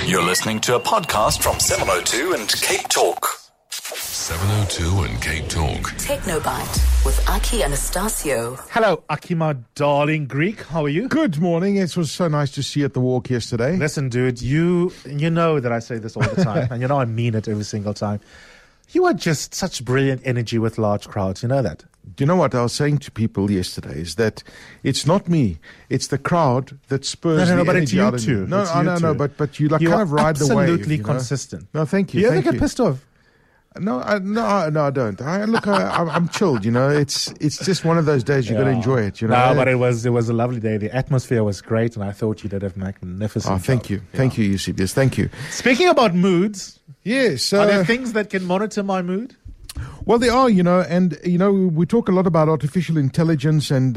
You're listening to a podcast from 702 and Cape Talk. 702 and Cape Talk. Technobite with Aki Anastasio. Hello, Aki, my darling Greek. How are you? Good morning. It was so nice to see you at the walk yesterday. Listen, dude, you know that I say this all the time, and you know I mean it every single time. You are just such brilliant energy with large crowds. You know that? Do you know what I was saying to people yesterday is that it's not me, it's the crowd that spurs the but energy it's you out of me. too. No, It's I you know, too. but you like You kind are of ride the wave. absolutely you know? consistent. No, thank you. You ever thank get pissed off? No, I don't. I'm chilled. You know, it's just one of those days you got to enjoy it. You know. No, but it was a lovely day. The atmosphere was great, and I thought you did a magnificent job. Thank you, thank you, Eusebius. Thank you. Speaking about moods, Yes. are there things that can monitor my mood? Well, they are, and we talk a lot about artificial intelligence, and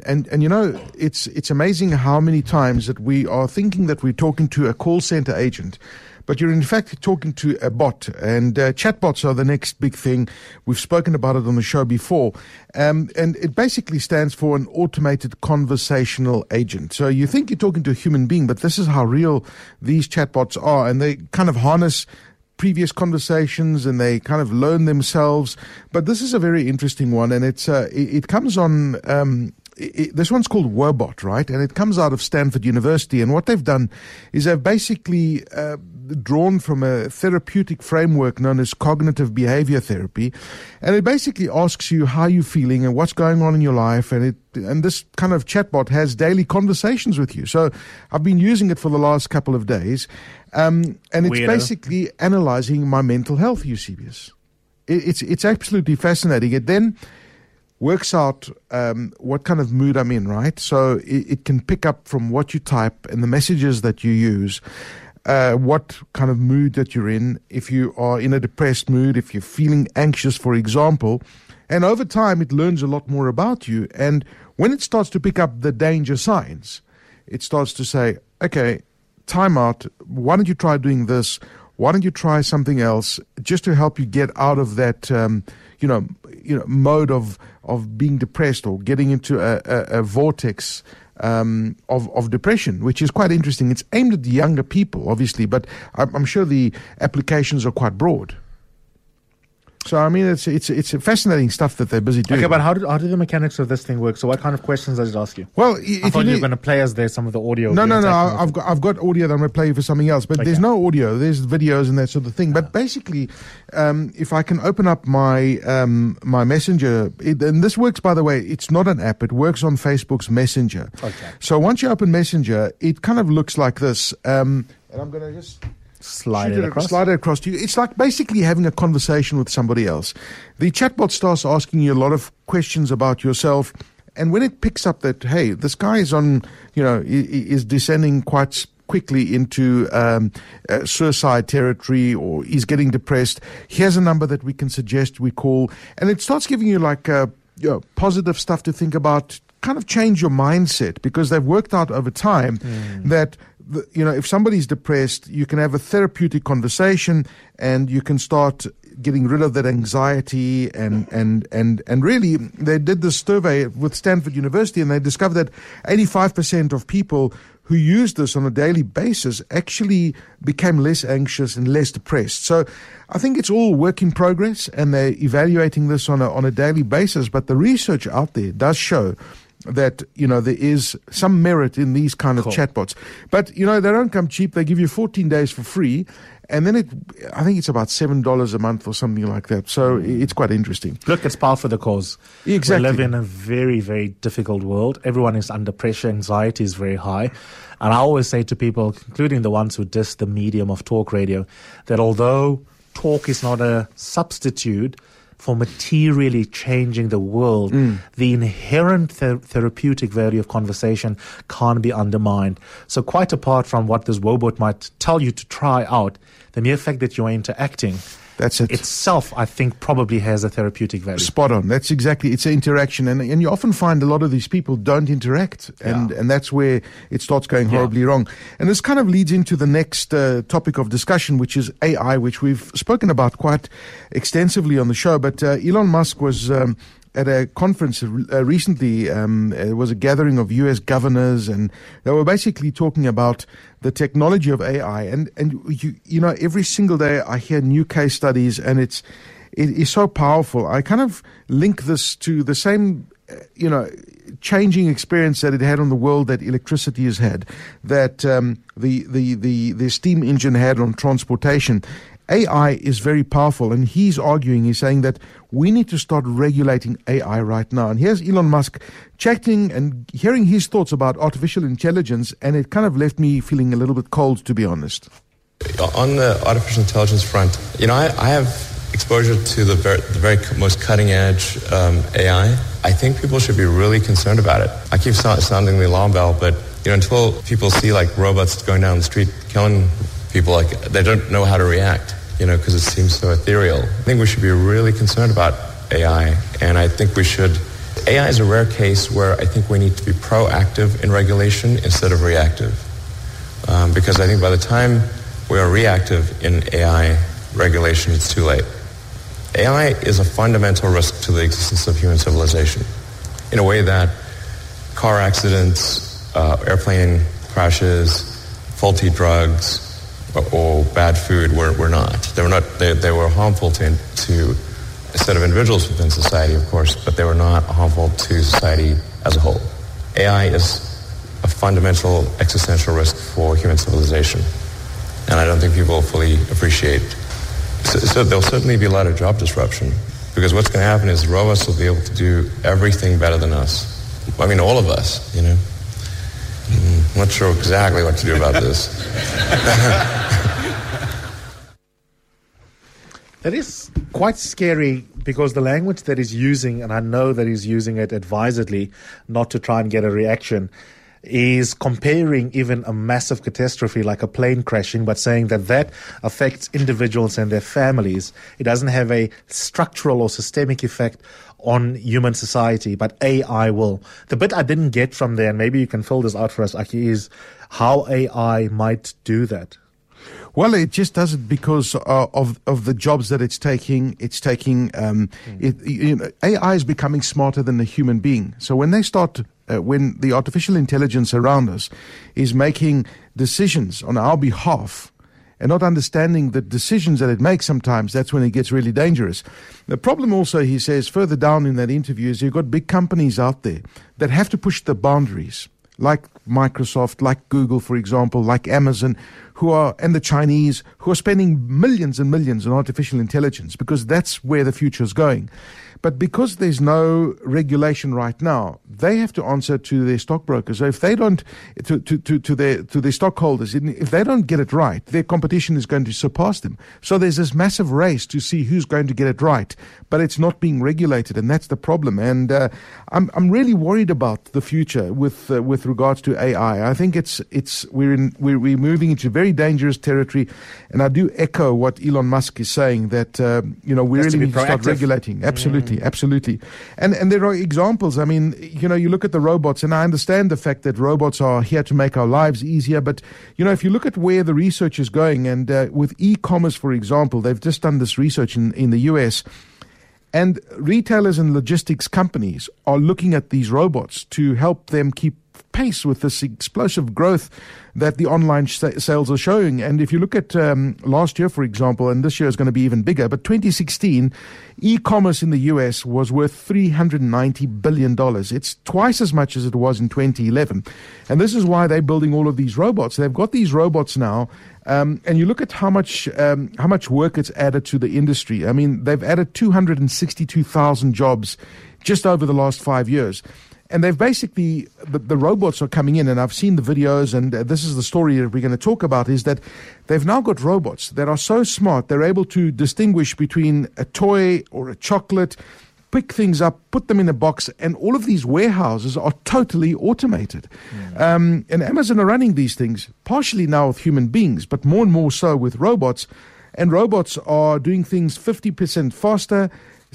it's amazing how many times that we are thinking that we're talking to a call center agent, but you're in fact talking to a bot, and chatbots are the next big thing. We've spoken about it on the show before, and it basically stands for an automated conversational agent. So you think you're talking to a human being, but this is how real these chatbots are, and they kind of harness previous conversations and they kind of learn themselves. But this is a very interesting one, and it comes on this one's called Wobot, right? And it comes out of Stanford University, and what they've done is they've basically drawn from a therapeutic framework known as cognitive behavior therapy, and it basically asks you how you're feeling and what's going on in your life, and this kind of chatbot has daily conversations with you. So I've been using it for the last couple of days, and it's basically analyzing my mental health, Eusebius. It's absolutely fascinating. It then works out what kind of mood I'm in, right? So it can pick up from what you type and the messages that you use, what kind of mood that you're in, if you are in a depressed mood, if you're feeling anxious, for example. And over time, it learns a lot more about you. And when it starts to pick up the danger signs, it starts to say, okay, time out. Why don't you try doing this? Why don't you try something else just to help you get out of that, mode of being depressed or getting into a vortex of depression, which is quite interesting. It's aimed at the younger people, obviously, but I'm sure the applications are quite broad. So, I mean, it's fascinating stuff that they're busy doing. Okay, but how do the mechanics of this thing work? So what kind of questions does it ask you? Well, I thought you were going to play us there some of the audio. No. I've got audio that I'm going to play you for something else. But there's no audio. There's videos and that sort of thing. But basically, if I can open up my my Messenger, and this works, by the way, it's not an app. It works on Facebook's Messenger. Okay. So once you open Messenger, it kind of looks like this. And I'm going to just slide it across to you. It's like basically having a conversation with somebody else. The chatbot starts asking you a lot of questions about yourself, and when it picks up that, hey, this guy is is descending quite quickly into suicide territory, or he's getting depressed, here's a number that we can suggest we call, and it starts giving you like positive stuff to think about, kind of change your mindset, because they've worked out over time that if somebody's depressed, you can have a therapeutic conversation and you can start getting rid of that anxiety and really they did this survey with Stanford University, and they discovered that 85% of people who used this on a daily basis actually became less anxious and less depressed. So I think it's all work in progress, and they're evaluating this on a daily basis, but the research out there does show that there is some merit in these kind of chatbots. But they don't come cheap. They give you 14 days for free, and then I think it's about $7 a month or something like that. So it's quite interesting. Look, it's par for the cause. Exactly. We live in a very, very difficult world. Everyone is under pressure. Anxiety is very high. And I always say to people, including the ones who diss the medium of talk radio, that although talk is not a substitute for materially changing the world, the inherent therapeutic value of conversation can't be undermined. So quite apart from what this Wobot might tell you to try out, the mere fact that you're interacting That's it. Itself, I think, probably has a therapeutic value. Spot on. That's exactly. It's an interaction. And you often find a lot of these people don't interact. And that's where it starts going horribly wrong. And this kind of leads into the next topic of discussion, which is AI, which we've spoken about quite extensively on the show. But Elon Musk was at a conference recently. It was a gathering of U.S. governors, and they were basically talking about the technology of AI. And you know, every single day I hear new case studies, and it is so powerful. I kind of link this to the same, you know, changing experience that it had on the world that electricity has had, that the steam engine had on transportation. AI is very powerful, and he's saying that we need to start regulating AI right now. And here's Elon Musk chatting and hearing his thoughts about artificial intelligence, and it kind of left me feeling a little bit cold, to be honest. On the artificial intelligence front, you know, I have exposure to the very most cutting edge AI. I think people should be really concerned about it. I keep sounding the alarm bell, but you know, until people see like robots going down the street killing people, like they don't know how to react, you know, because it seems so ethereal. I think we should be really concerned about AI, and I think we should. AI is a rare case where I think we need to be proactive in regulation instead of reactive, because I think by the time we are reactive in AI regulation, it's too late. AI is a fundamental risk to the existence of human civilization, in a way that car accidents, airplane crashes, faulty drugs, or bad food were not. They were harmful to a set of individuals within society, of course, but they were not harmful to society as a whole. AI is a fundamental existential risk for human civilization, and I don't think people fully appreciate. So there'll certainly be a lot of job disruption, because what's going to happen is robots will be able to do everything better than us. I mean, all of us, you know. I'm not sure exactly what to do about this. That is quite scary, because the language that he's using, and I know that he's using it advisedly, not to try and get a reaction, is comparing even a massive catastrophe like a plane crashing, but saying that affects individuals and their families. It doesn't have a structural or systemic effect on human society, but AI will. The bit I didn't get from there, and maybe you can fill this out for us, Aki, is how AI might do that. Well, it just does it because of the jobs that it's taking. It's taking AI is becoming smarter than a human being. So when they start, when the artificial intelligence around us is making decisions on our behalf and not understanding the decisions that it makes sometimes, that's when it gets really dangerous. The problem also, he says, further down in that interview, is you've got big companies out there that have to push the boundaries, like Microsoft, like Google, for example, like Amazon, and the Chinese, who are spending millions and millions on artificial intelligence, because that's where the future is going. But because there's no regulation right now, they have to answer to their stockbrokers. So if they don't, to their stockholders, if they don't get it right, their competition is going to surpass them. So there's this massive race to see who's going to get it right, but it's not being regulated, and that's the problem. And I'm really worried about the future with regards to AI. I think we're moving into very dangerous territory, and I do echo what Elon Musk is saying, that we really need to start regulating. Absolutely. And there are examples. I mean, you look at the robots, and I understand the fact that robots are here to make our lives easier, but if you look at where the research is going, and with e-commerce, for example, they've just done this research in the US, and retailers and logistics companies are looking at these robots to help them keep pace with this explosive growth that the online sales are showing. And if you look at last year, for example, and this year is going to be even bigger, but 2016, e-commerce in the US was worth $390 billion. It's twice as much as it was in 2011. And this is why they're building all of these robots. They've got these robots now, and you look at how much work it's added to the industry. I mean, they've added 262,000 jobs just over the last 5 years. And they've basically, the robots are coming in, and I've seen the videos, and this is the story that we're going to talk about, is that they've now got robots that are so smart, they're able to distinguish between a toy or a chocolate, pick things up, put them in a box, and all of these warehouses are totally automated. And Amazon are running these things, partially now with human beings, but more and more so with robots. And robots are doing things 50% faster,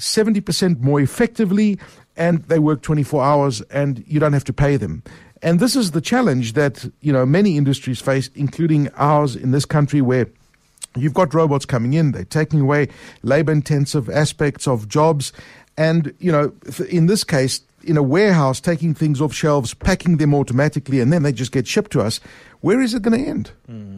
70% more effectively, and they work 24 hours, and you don't have to pay them. And this is the challenge that many industries face, including ours in this country, where you've got robots coming in, they're taking away labor-intensive aspects of jobs, And, in this case, in a warehouse, taking things off shelves, packing them automatically, and then they just get shipped to us, where is it going to end?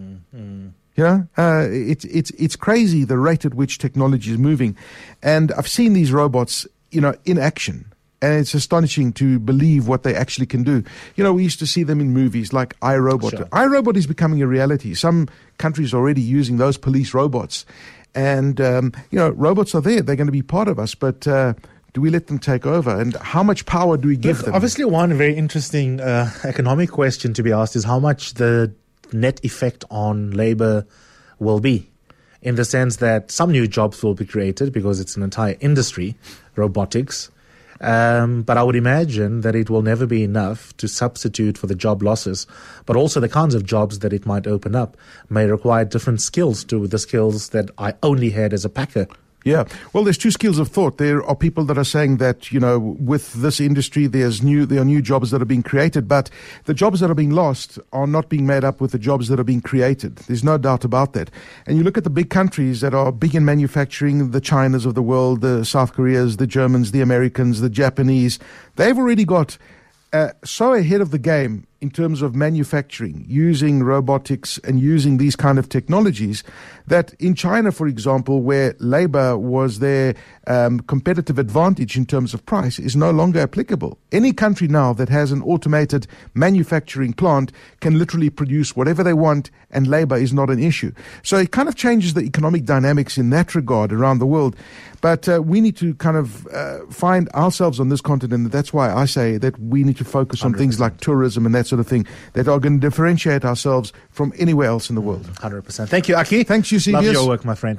It's crazy the rate at which technology is moving. And I've seen these robots, in action. And it's astonishing to believe what they actually can do. We used to see them in movies like iRobot. Sure. iRobot is becoming a reality. Some countries are already using those police robots. And, robots are there. They're going to be part of us. But do we let them take over? And how much power do we give them? Obviously, one very interesting economic question to be asked is how much the net effect on labor will be, in the sense that some new jobs will be created because it's an entire industry, robotics. But I would imagine that it will never be enough to substitute for the job losses. But also the kinds of jobs that it might open up may require different skills to the skills that I only had as a packer. Yeah. Well, there's two schools of thought. There are people that are saying that, with this industry, there are new jobs that are being created, but the jobs that are being lost are not being made up with the jobs that are being created. There's no doubt about that. And you look at the big countries that are big in manufacturing, the Chinas of the world, the South Koreas, the Germans, the Americans, the Japanese, they've already got so ahead of the game in terms of manufacturing, using robotics and using these kind of technologies, that in China, for example, where labor was their competitive advantage in terms of price, is no longer applicable. Any country now that has an automated manufacturing plant can literally produce whatever they want, and labor is not an issue. So it kind of changes the economic dynamics in that regard around the world. But we need to kind of find ourselves on this continent. That's why I say that we need to focus on 100%. Things like tourism and that sort of thing that are going to differentiate ourselves from anywhere else in the world. 100%. Thank you, Aki. Thanks, Eusebius. Love your work, my friend.